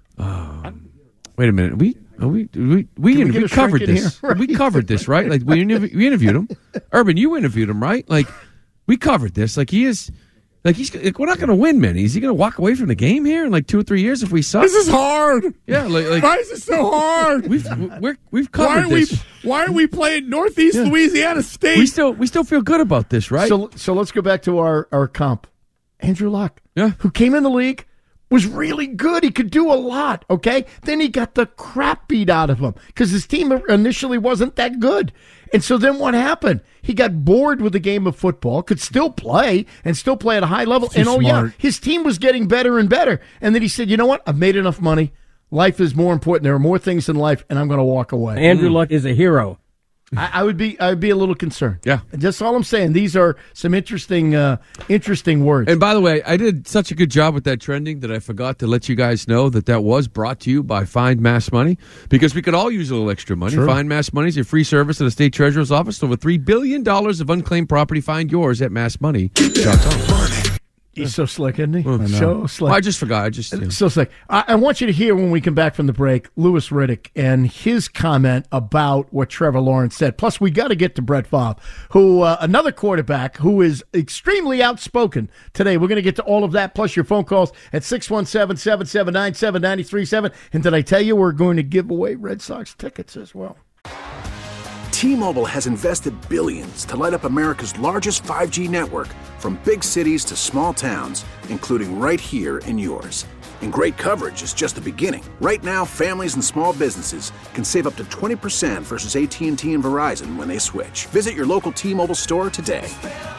um, wait a minute, we we we we, Can we in, get we a covered shrink in this. here? We covered this, right? Like we interv- we interviewed him. Urban, you interviewed him, right? Like we covered this. Like he is. Like he's, like, we're not going to win many. Is he going to walk away from the game here in like two or three years if we suck? This is hard. Yeah, like, like Why is it so hard? we've we're, we've Why covered are we? this. Why are we playing Northeast Yeah. Louisiana State? We still we still feel good about this, right? So so let's go back to our, our comp. Andrew Luck, Yeah. who came in the league, was really good. He could do a lot, okay? Then he got the crap beat out of him because his team initially wasn't that good. And so then what happened? He got bored with the game of football, could still play and still play at a high level. Too and oh, smart. yeah, his team was getting better and better. And then he said, you know what? I've made enough money. Life is more important. There are more things in life, and I'm going to walk away. Andrew Luck is a hero. I, I would be I would be a little concerned. Yeah. Just all I'm saying. These are some interesting uh, interesting words. And by the way, I did such a good job with that trending that I forgot to let you guys know that that was brought to you by Find Mass Money, because we could all use a little extra money. True. Find Mass Money is your free service at the state treasurer's office. Over three billion dollars of unclaimed property. Find yours at mass money dot com. He's so slick, isn't he? I know. So slick. Well, I just forgot. I just you know. So slick. I, I want you to hear when we come back from the break, Louis Riddick and his comment about what Trevor Lawrence said. Plus, we got to get to Brett Favre, who uh, another quarterback who is extremely outspoken today. We're going to get to all of that, plus your phone calls at six one seven, seven seven nine, seven nine three seven. And did I tell you we're going to give away Red Sox tickets as well? T-Mobile has invested billions to light up America's largest five G network, from big cities to small towns, including right here in yours. And great coverage is just the beginning. Right now, families and small businesses can save up to twenty percent versus A T and T and Verizon when they switch. Visit your local T-Mobile store today.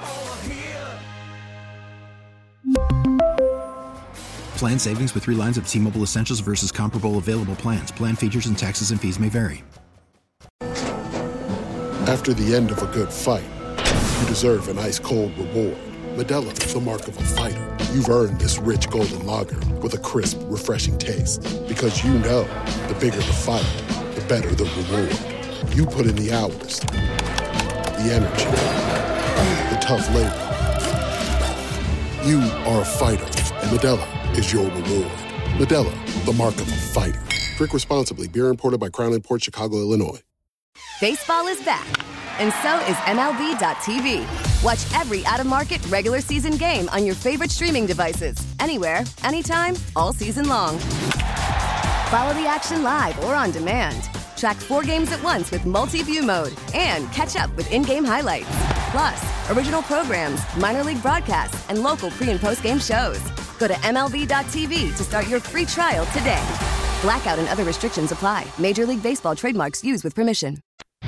Plan savings with three lines of T-Mobile Essentials versus comparable available plans. Plan features and taxes and fees may vary. After the end of a good fight, you deserve an ice-cold reward. Modelo is the mark of a fighter. You've earned this rich golden lager with a crisp, refreshing taste. Because you know, the bigger the fight, the better the reward. You put in the hours, the energy, the tough labor. You are a fighter, and Modelo is your reward. Modelo, the mark of a fighter. Drink responsibly. Beer imported by Crown Imports, Chicago, Illinois. Baseball is back, and so is M L B dot T V. Watch every out-of-market regular season game on your favorite streaming devices, anywhere, anytime, all season long. Follow the action live or on demand. Track four games at once with multi-view mode and catch up with in-game highlights. Plus, original programs, minor league broadcasts, and local pre- and post-game shows. Go to M L B dot T V to start your free trial today. Blackout and other restrictions apply. Major League Baseball trademarks used with permission.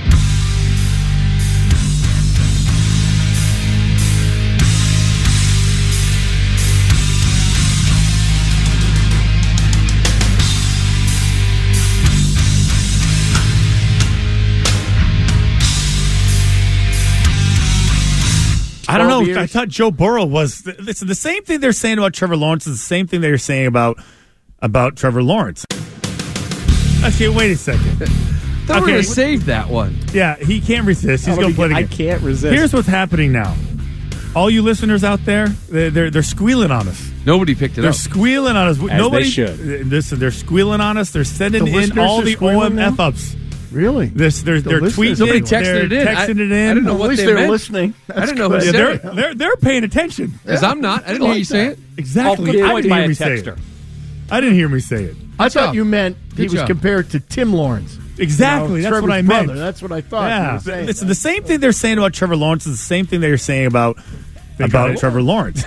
I don't know. Years. I thought Joe Burrow was. Listen, the same thing they're saying about Trevor Lawrence is the same thing they're saying about about Trevor Lawrence. Okay, wait a second. Thought okay, we were saved that one. Yeah, he can't resist. He's oh, going to play it again. I can't resist. Here's what's happening now. All you listeners out there, they're they're, they're squealing on us. Nobody picked it they're up. They're squealing on us. As Nobody they should. Listen, they're squealing on us. They're sending the in all the O M F now? ups. Really? This, they're the they're tweeting. Somebody it, texted they're it in. Texting I, it in. I didn't know At what least they they're meant. listening. That's I didn't know good. who yeah, said they're, it. they're they're paying attention. Because I'm not. I didn't hear you say it. Exactly. Good I point didn't by hear a me say it. texter. I didn't hear me say it. I Good thought job. you meant he Good was job. compared to Tim Lawrence. Exactly. You know, That's what I Trevor's meant. brother. That's what I thought. Yeah. You were saying. Listen, the same thing they're saying about Trevor Lawrence is the same thing they're saying about about Trevor Lawrence.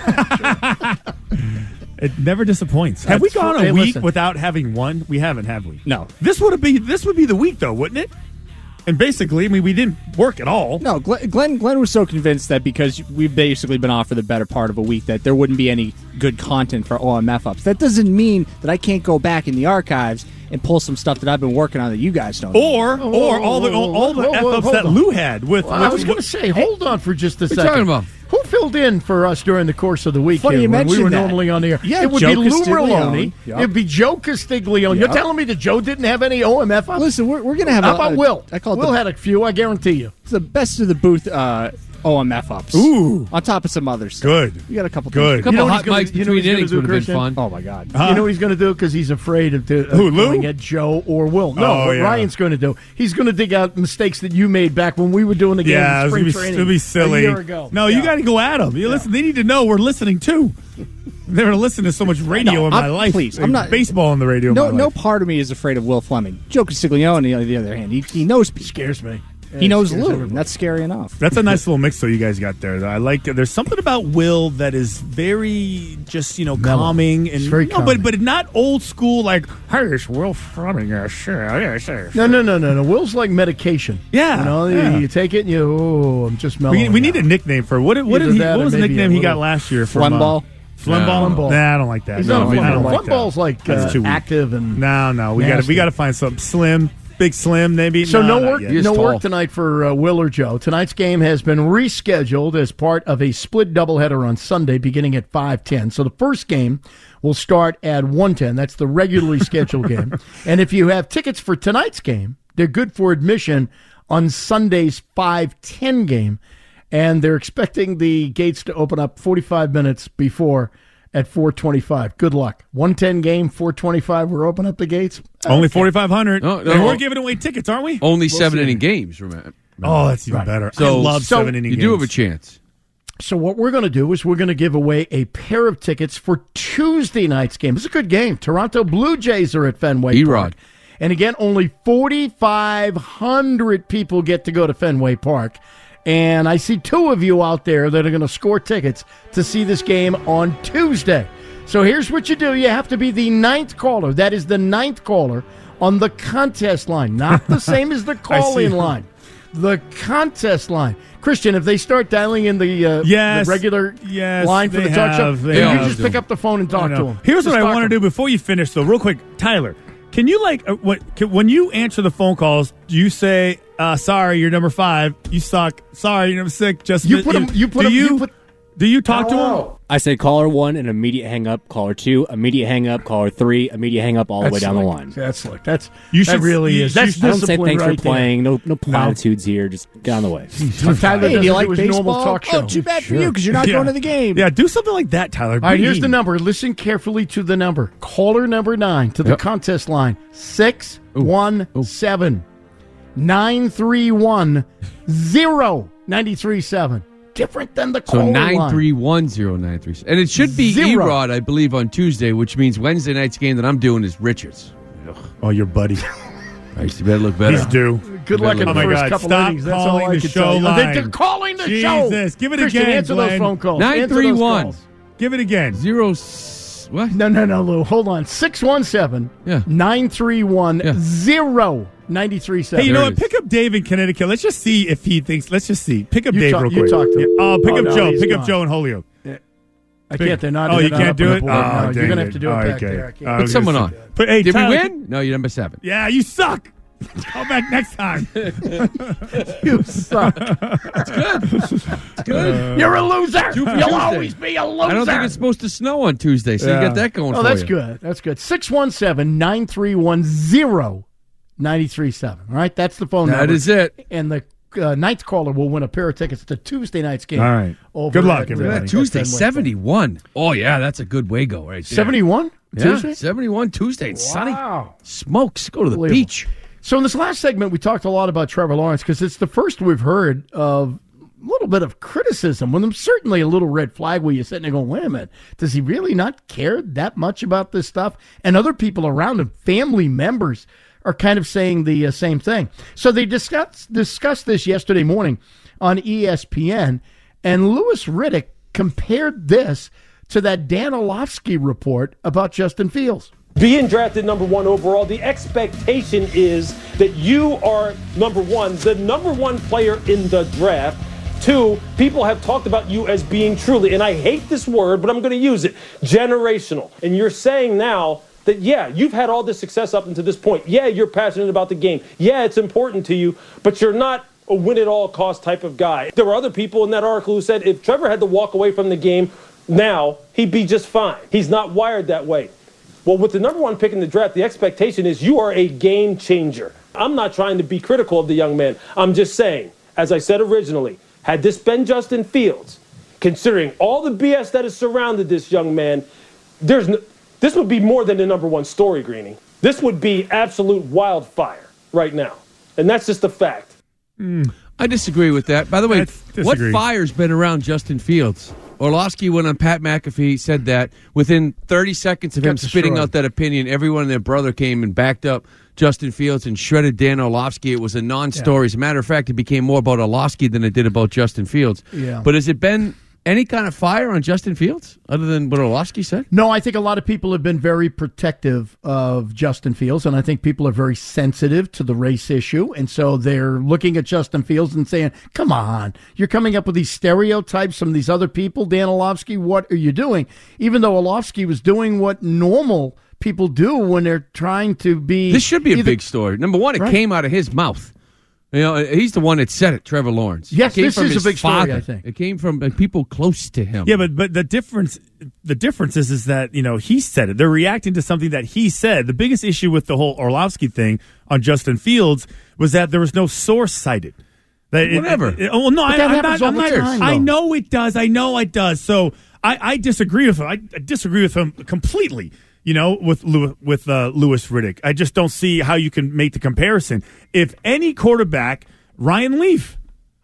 It never disappoints. Have we That's gone what- a hey, week listen. without having one? We haven't, have we? No. This would be this would be the week, though, wouldn't it? And basically, I mean, we didn't work at all. No, Glenn, Glenn Glenn was so convinced that because we've basically been off for the better part of a week that there wouldn't be any good content for O M F ups. That doesn't mean that I can't go back in the archives and pull some stuff that I've been working on that you guys don't. Or Oh, or whoa, all the whoa, all the whoa, whoa, F ups hold that on. Lou had with. Well, with I was going to say, hold on for just a What are you second. talking about? Who filled in for us during the course of the week Funny here you when we mentioned were that. normally on the air? Yeah, it would Joe be Lou Castiglione. Merlone. Yep. It would be Joe Castiglione. You're Yep. telling me that Joe didn't have any O M F ups? Listen, we're, we're going to have How a, about a, Will? I call it Will the, had a few, I guarantee you. it's the best of the booth uh, O M F ups. Ooh. On top of some other stuff. Good. We got a couple Good. A couple You know what hot he's gonna- mics you know what between he's gonna innings do, would have been Christian? fun. Oh, my God. Huh? You know what he's going to do? Because he's afraid of, to, of Who, Lou? going at Joe or Will. No, Oh, what yeah. Ryan's going to do, he's going to dig out mistakes that you made back when we were doing the game Yeah, in it spring was training gonna be, it'll be silly. a year ago. No, Yeah. you got to go at them. You listen. They need to know we're listening too. They're going to listen to so much radio No, in my I'm- life. please, I'm not- baseball on the radio. No, in my no life. part of me is afraid of Will Fleming. Joe Castiglione, on the other hand, he, he knows people. Scares me. He knows Lou. And that's scary enough. That's a nice little mix, though, you guys got there. I like. There's something about Will that is very just you know Mellow. calming and It's very no, calming. but but not old school like hey, it's Will Fleming. Yeah, sure. Yeah, sure. No, no, no, no, no. Will's like medication. Yeah, you know, yeah. you, you take it and you. Oh, I'm just mellowing. We, we need a nickname for what? What Either did he? that What or was the maybe nickname a he got little- last year? From, Flumball? Uh, Flumball? Flumball. Nah, I don't like that. He's no, not a I don't Flumball. like that. Flumball's like That's uh, too weak. active and No, no, we got to nasty. we got to find something slim, big slim, maybe. So no, no not work, yet. no work tonight for uh, Will or Joe. Tonight's game has been rescheduled as part of a split doubleheader on Sunday, beginning at five ten. So the first game will start at one ten. That's the regularly scheduled game. And if you have tickets for tonight's game, they're good for admission on Sunday's five ten game. And they're expecting the gates to open up forty-five minutes before at four twenty-five. Good luck. one ten game, four twenty-five. We're opening up the gates. Only Okay. forty-five hundred. No, no, and no. we're giving away tickets, aren't we? Only We'll seven see. inning games, remember? Oh, that's even Right. better. So- I love so seven inning You games. do have a chance. So what we're going to do is we're going to give away a pair of tickets for Tuesday night's game. It's a good game. Toronto Blue Jays are at Fenway E-Rod. Park. And again, only forty-five hundred people get to go to Fenway Park. And I see two of you out there that are going to score tickets to see this game on Tuesday. So here's what you do. You have to be the ninth caller. That is the ninth caller on the contest line. Not the same as the call-in line. The contest line. Christian, if they start dialing in the, uh, Yes. the regular Yes, line for they the talk have. show, They you all can just do. pick up the phone and talk I to know. them. Here's Just what I talk want to them. do before you finish, though, real quick. Tyler, can you, like, uh, what, can, when you answer the phone calls, do you say, uh, sorry, you're number five, you suck, sorry, you're number six, just You put 'em- you put do 'em- you, you put- do you talk to him? I say caller one, an immediate hang up, caller two, immediate hang up, caller three, immediate hang up all the way That's down the slick. line. That's slick. That's You that should- really you- is. you That's should- I don't say discipline thanks right for playing. No, no platitudes here. Just get on the way. there. Tyler Hey, does do you it like to his baseball? normal talk show. Oh, too bad for you because you're not Yeah. going to the game. Yeah, do something like that, Tyler. All right, here's Be- the number. Listen carefully to the number. Caller number nine to the Yep. contest line. six one seven, nine three one, zero nine three seven. Different than the So caller nine line. three one zero nine three. And it should be Zero. E-Rod, I believe, on Tuesday, which means Wednesday night's game that I'm doing is Richards. Oh, your buddy. I used to better look better. He's due. Good luck in Oh the my first God, couple stop innings. That's all calling I the can show tell you. line. They're calling the show. Jesus, give it Christian, again, answer those Glenn. phone calls. nine Answer three those one. calls. Give it again. Zero. s- What? No, no, no, Lou. Hold on. six one seven, Yeah. nine three one, Yeah. zero nine three seven. Hey, you know There what? it is. Pick up Dave in Connecticut. Let's just see if he thinks. Let's just see. Pick up You Dave talk- real you quick. talk to him. Yeah. Oh, pick Oh, up no, Joe. he's Pick up gone. Joe and Holyoke. I can't. They're not. Oh, they're you not can't up do on the it? board. Oh, No, you're dang gonna have it. to do it Oh, back okay. there. I can't. Oh, Put someone on. But, hey, Did Tyler, we win? No, you're number seven. Yeah, you suck. Call back next time. You suck. That's good. That's good. You're a loser. Two for You'll Tuesday. always be a loser. I don't think it's supposed to snow on Tuesday, so Yeah. you get that going Oh, for that's you. good. That's good. six one seven, nine three one, zero nine three seven. All right, that's the phone That number. is it. And the uh, ninth caller will win a pair of tickets to Tuesday night's game. All right. Over Good luck, at, uh, everybody. at Tuesday, Fenway Park. seventy-one. Oh, yeah, that's a good way go right there. seventy-one? Yeah, Tuesday? seventy-one Tuesday. It's sunny. Wow. Smokes. Go to the Unbelievable. beach. So in this last segment, we talked a lot about Trevor Lawrence because it's the first we've heard of a little bit of criticism with him. Certainly a little red flag where you're sitting there going, wait a minute, does he really not care that much about this stuff? And other people around him, family members, are kind of saying the uh, same thing. So they discussed, discussed this yesterday morning on E S P N, and Louis Riddick compared this to that Dan Orlovsky report about Justin Fields. Being drafted number one overall, the expectation is that you are number one, the number one player in the draft. Two, people have talked about you as being truly, and I hate this word, but I'm going to use it, generational. And you're saying now that, yeah, you've had all this success up until this point. Yeah, you're passionate about the game. Yeah, it's important to you, but you're not a win-at-all-cost type of guy. There were other people in that article who said if Trevor had to walk away from the game now, he'd be just fine. He's not wired that way. Well, with the number one pick in the draft, the expectation is you are a game changer. I'm not trying to be critical of the young man. I'm just saying, as I said originally, had this been Justin Fields, considering all the B S that has surrounded this young man, there's no, this would be more than the number one story, Greeny. This would be absolute wildfire right now. And that's just a fact. Mm, I disagree with that. By the way, what fire's been around Justin Fields? Orlovsky went on Pat McAfee, said that within thirty seconds of him Got spitting destroyed. out that opinion, everyone and their brother came and backed up Justin Fields and shredded Dan Orlovsky. It was a non-story. Yeah. As a matter of fact, it became more about Orlovsky than it did about Justin Fields. Yeah. But has it been any kind of fire on Justin Fields other than what Orlovsky said? No, I think a lot of people have been very protective of Justin Fields, and I think people are very sensitive to the race issue, and so they're looking at Justin Fields and saying, come on, you're coming up with these stereotypes from these other people. Dan Orlovsky, what are you doing? Even though Orlovsky was doing what normal people do when they're trying to be... This should be a either, big story. Number one, it right. came out of his mouth. You know, he's the one that said it, Trevor Lawrence. Yes, this is his a big father. story, I think. It came from uh, people close to him. Yeah, but but the difference the difference is, is that, you know, he said it. They're reacting to something that he said. The biggest issue with the whole Orlovsky thing on Justin Fields was that there was no source cited. That Whatever. It, it, oh, no, but I, that I'm happens not, all I'm the not, time, I though. know it does. I know it does. So I, I disagree with him. I, I disagree with him completely. You know, with with uh, Louis Riddick, I just don't see how you can make the comparison. If any quarterback, Ryan Leaf,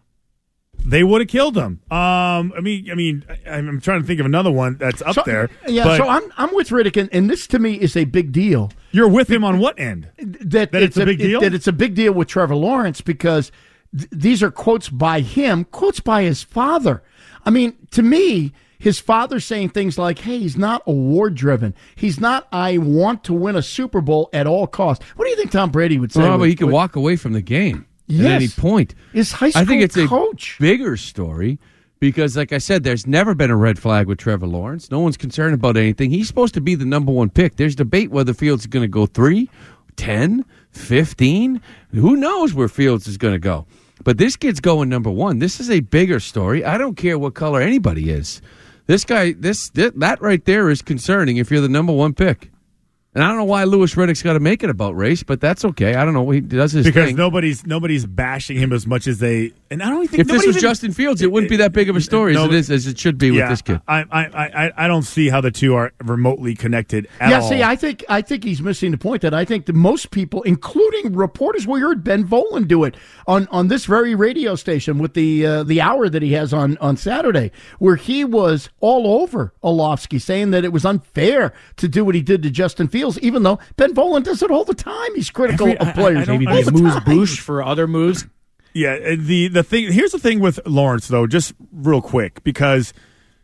they would have killed him. Um, I mean, I mean, I, I'm trying to think of another one that's up so, there. Yeah, but so I'm I'm with Riddick, and, and this to me is a big deal. You're with him on what end? That, That it's a big deal? That it's a big deal with Trevor Lawrence because th- these are quotes by him, quotes by his father. I mean, to me, his father saying things like, hey, he's not award-driven. He's not, I want to win a Super Bowl at all costs. What do you think Tom Brady would say? Well, with, but he could with, walk away from the game yes, at any point. His high school I think it's coach. a bigger story because, like I said, there's never been a red flag with Trevor Lawrence. No one's concerned about anything. He's supposed to be the number one pick. There's debate whether Fields is going to go three, ten, fifteen. Who knows where Fields is going to go? But this kid's going number one. This is a bigger story. I don't care what color anybody is. This guy, this that right there is concerning if you're the number one pick. And I don't know why Louis Riddick's got to make it about race, but that's okay. I don't know. He does his because thing. nobody's nobody's bashing him as much as they. And I don't think if this was even, Justin Fields, it wouldn't be that big of a story no, as it is as it should be yeah, with this kid. I, I I I don't see how the two are remotely connected at yeah, all. see, I think I think he's missing the point that I think that most people, including reporters, we heard Ben Volen do it on, on this very radio station with the uh, the hour that he has on, on Saturday, where he was all over Orlovsky, saying that it was unfair to do what he did to Justin Fields, even though Ben Volen does it all the time. He's critical Every, of players. I, I, maybe all they moves time. Bush for other moves. Yeah, the the thing here's the thing with Lawrence though, just real quick, because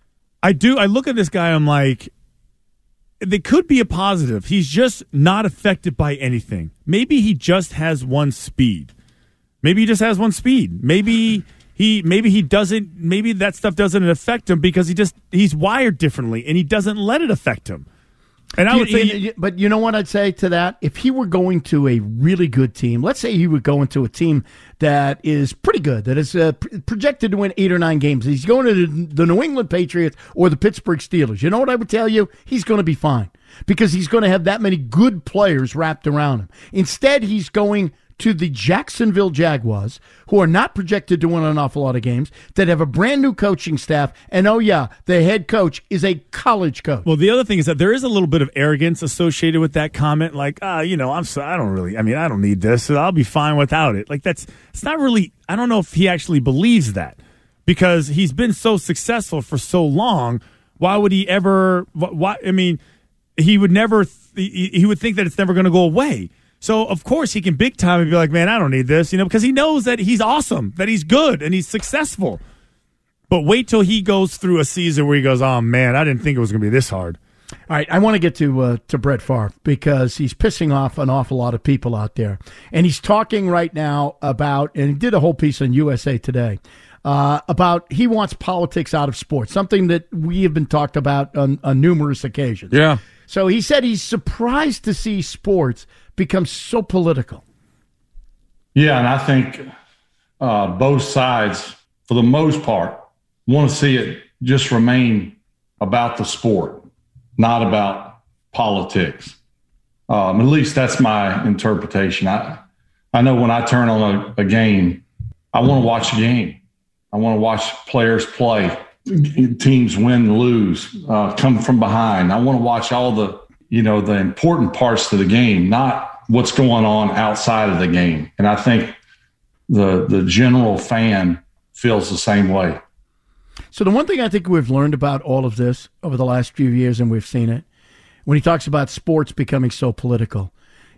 I do I look at this guy, I'm like, they could be a positive. He's just not affected by anything. Maybe he just has one speed. Maybe he just has one speed. Maybe he maybe he doesn't maybe that stuff doesn't affect him because he just he's wired differently and he doesn't let it affect him. And I would You- say, you- but you know what I'd say to that? If he were going to a really good team, let's say he would go into a team that is pretty good, that is uh, pr- projected to win eight or nine games. He's going to the, the New England Patriots or the Pittsburgh Steelers. You know what I would tell you? He's going to be fine because he's going to have that many good players wrapped around him. Instead, he's going to the Jacksonville Jaguars, who are not projected to win an awful lot of games, that have a brand new coaching staff, and oh yeah, the head coach is a college coach. well, the other thing is that there is a little bit of arrogance associated with that comment. Like, ah, you know, I'm so I don't really. I mean, I don't need this. So I'll be fine without it. Like that's it's not really. I don't know if he actually believes that because he's been so successful for so long. Why would he ever? Why? I mean, he would never. He, he would think that it's never going to go away. So, of course, he can big time and be like, man, I don't need this, you know, because he knows that he's awesome, that he's good, and he's successful. But wait till he goes through a season where he goes, oh, man, I didn't think it was going to be this hard. All right, I want to get to uh, to Brett Favre because he's pissing off an awful lot of people out there. And he's talking right now about, and he did a whole piece on U S A Today, uh, about he wants politics out of sports, something that we have been talked about on, on numerous occasions. Yeah. So he said he's surprised to see sports become so political. Yeah, and I think uh, both sides, for the most part, want to see it just remain about the sport, not about politics. Um, at least that's my interpretation. I I know when I turn on a, a game, I want to watch the game. I want to watch players play, teams win, lose, uh, come from behind. I want to watch all the, you know, the important parts of the game, not what's going on outside of the game. And I think the the general fan feels the same way. So the one thing I think we've learned about all of this over the last few years, and we've seen it, when he talks about sports becoming so political,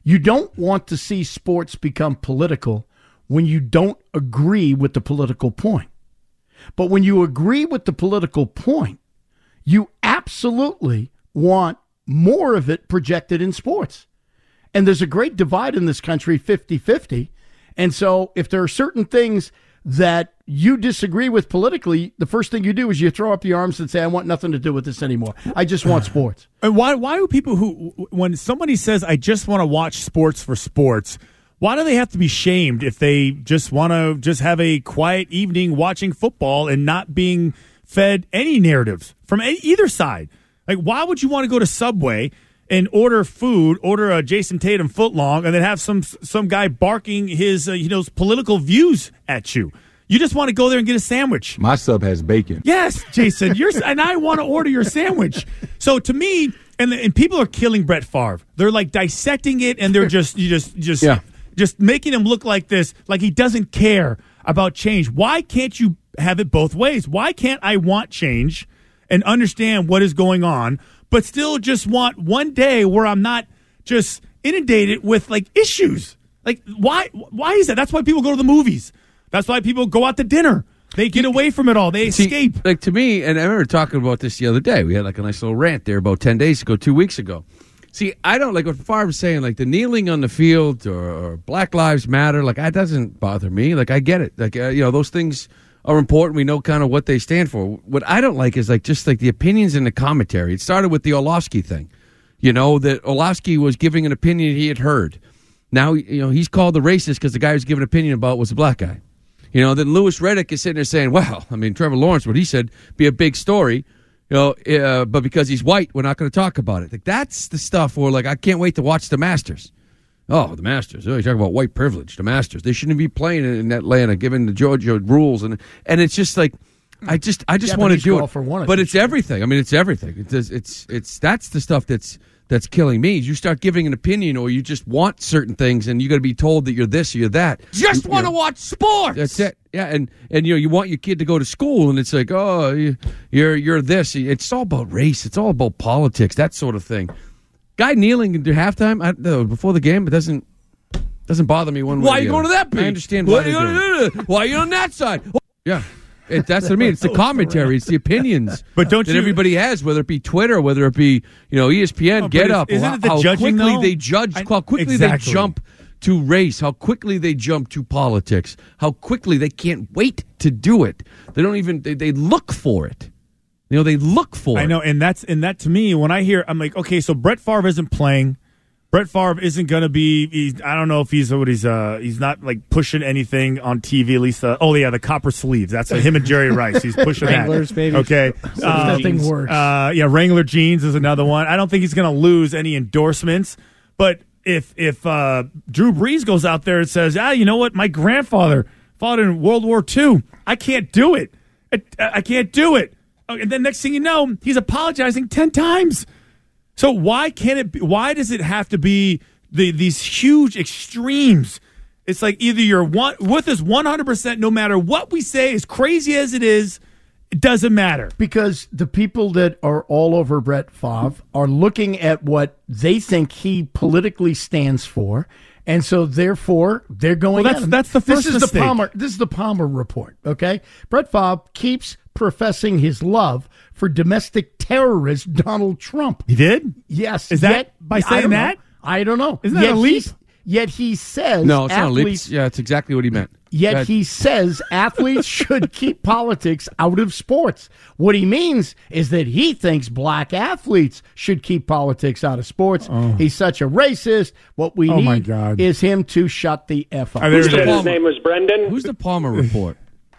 You don't want to see sports become political when you don't agree with the political point. But when you agree with the political point, you absolutely want more of it projected in sports. And there's a great divide in this country, fifty-fifty. And so if there are certain things that you disagree with politically, the first thing you do is you throw up your arms and say, I want nothing to do with this anymore. I just want sports. And why, why do people who, when somebody says, I just want to watch sports for sports, why do they have to be shamed if they just want to just have a quiet evening watching football and not being fed any narratives from any, either side? Like, why would you want to go to Subway and order food, order a Jason Tatum footlong, and then have some some guy barking his uh, you know political views at you? You just want to go there and get a sandwich. My sub has bacon. Yes, Jason, you're, and I want to order your sandwich. So to me, and and people are killing Brett Favre. They're like dissecting it, and they're just you just just Yeah. just making him look like this, like he doesn't care about change. Why can't you have it both ways? Why can't I want change and understand what is going on, but still just want one day where I'm not just inundated with like issues? Like why why is that? That's why people go to the movies. That's why people go out to dinner. They get away from it all. They See, escape. Like to me, and I remember talking about this the other day. We had like a nice little rant there about ten days ago, two weeks ago. See, I don't like what Favre was saying, like the kneeling on the field or, or Black Lives Matter. Like that doesn't bother me. Like I get it. Like uh, you know, those things are important. We know kind of what they stand for. What I don't like is like just like the opinions and the commentary. It started with the Orlovsky thing. You know, that Orlovsky was giving an opinion he had heard. Now, you know, he's called the racist because the guy who's giving an opinion about was a black guy. You know, then Louis Riddick is sitting there saying, well, I mean, Trevor Lawrence, what he said, be a big story. You know, uh, but because he's white, we're not going to talk about it. Like that's the stuff where, like, I can't wait to watch the Masters. Oh, the Masters. Oh, you talk about white privilege. The Masters. They shouldn't be playing in Atlanta, given the Georgia rules, and and it's just like, I just I just want to do it. One but it's everything. I mean, it's everything. It's it's it's, it's that's the stuff that's that's killing me. You start giving an opinion, or you just want certain things, and you got to be told that you're this or you're that. Just want to watch sports. That's it. Yeah, and, and you know you want your kid to go to school, and it's like, oh, you, you're you're this. It's all about race. It's all about politics. That sort of thing. Guy kneeling at halftime I, no, before the game, it doesn't doesn't bother me one way. Why are you going to that I understand why. Why are you, why are you on that side? Yeah. It, that's what I mean. It's the commentary. It's the opinions but don't that you, everybody has, whether it be Twitter, whether it be you know E S P N, oh, Get Up, isn't how, it the how judging, quickly though? they judge, I, how quickly exactly. they jump to race, how quickly they jump to politics, how quickly they can't wait to do it. They don't even they, they look for it. You know, they look for I it. I know, and that's and that to me, when I hear, I'm like, okay, so Brett Favre isn't playing. Brett Favre isn't going to be. He's, I don't know if he's what he's. Uh, he's not like pushing anything on T V. At least, uh, oh yeah, the copper sleeves. That's uh, him and Jerry Rice. He's pushing Wranglers, that. baby. Okay, So nothing works. Uh, yeah, Wrangler jeans is another one. I don't think he's going to lose any endorsements. But if if uh, Drew Brees goes out there and says, ah, you know what, my grandfather fought in World War Two. I can't do it. I, I can't do it. And then next thing you know, he's apologizing ten times. So why can't it be, why does it have to be the, these huge extremes? It's like either you're one, with us one hundred percent no matter what we say, as crazy as it is, it doesn't matter. Because the people that are all over Brett Favre are looking at what they think he politically stands for, and so therefore they're going Well, that's- at him. that's the first this is mistake. the Palmer. This is the Palmer report. Okay, Brett Favre keeps professing his love for domestic terrorist Donald Trump. He did? Yes. Is that yet, by I saying don't know. that? I don't know. Isn't that yet a leap? he's- Yet he says no, it's not a leap. athletes. Yeah, it's exactly what he meant. Yet That- he says athletes should keep politics out of sports. What he means is that he thinks black athletes should keep politics out of sports. Oh. He's such a racist. What we Oh, my need God. is him to shut the F up. Are there- Who said his Palmer? name was Brendan? Who's the Palmer report?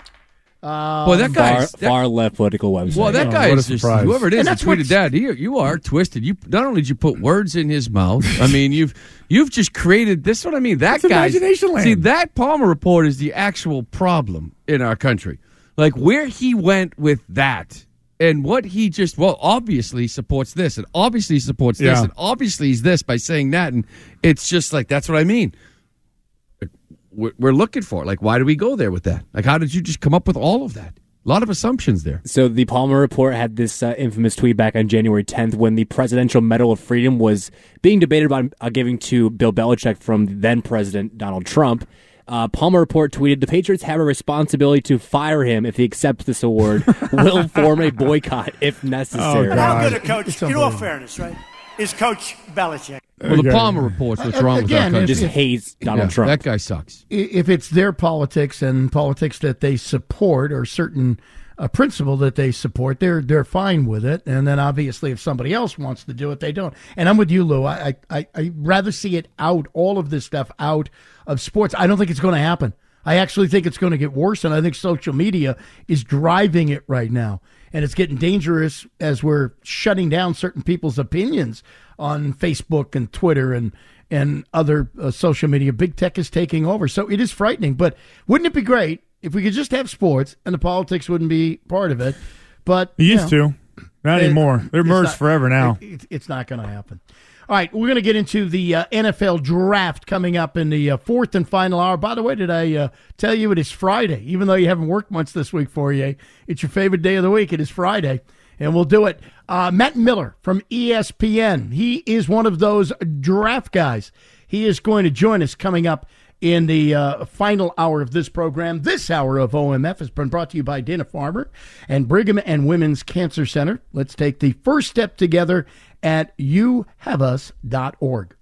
Uh, Boy, that Far, guy's that, far left political website. well, that Oh, guy what a is just surprise. whoever it is And that that's tweeted what's- that. You, you are twisted. You not only did you put words in his mouth. I mean, you've you've just created this. Is what I mean. That That's guy's imagination land. see that Palmer report is the actual problem in our country. Like where he went with that. And what he just, well, obviously supports this, and obviously supports this, Yeah. and obviously he's this by saying that. And it's just like, that's what I mean. We're, we're looking for it. Like, why do we go there with that? Like, how did you just come up with all of that? A lot of assumptions there. So the Palmer Report had this uh, infamous tweet back on January tenth when the Presidential Medal of Freedom was being debated about uh, giving to Bill Belichick from then-President Donald Trump. Uh, Palmer Report tweeted, the Patriots have a responsibility to fire him if he accepts this award. Will form a boycott if necessary. Oh, how good a coach, in all fairness, right, is Coach Belichick? Well, the Palmer Report's what's wrong Again, with our country. Just hates Donald Yeah, Trump. That guy sucks. If it's their politics and politics that they support or certain uh, principle that they support, they're they're fine with it. And then obviously if somebody else wants to do it, they don't. And I'm with you, Lou. I I I rather see it out, all of this stuff out of sports. I don't think it's going to happen. I actually think it's going to get worse, and I think social media is driving it right now. And it's getting dangerous as we're shutting down certain people's opinions on Facebook and Twitter and and other uh, social media. Big tech is taking over. So it is frightening. But wouldn't it be great if we could just have sports and the politics wouldn't be part of it? But It used you know, to. Not it- anymore. They're it's merged not- forever now. it- it's not going to happen. All right, we're going to get into the uh, N F L draft coming up in the uh, fourth and final hour. By the way, did I uh, tell you it is Friday? Even though you haven't worked much this week for you, it's your favorite day of the week. It is Friday, and we'll do it. Uh, Matt Miller from E S P N. He is one of those draft guys. He is going to join us coming up in the uh, final hour of this program. This hour of O M F has been brought to you by Dana-Farber and Brigham and Women's Cancer Center. Let's take the first step together at you have us dot org.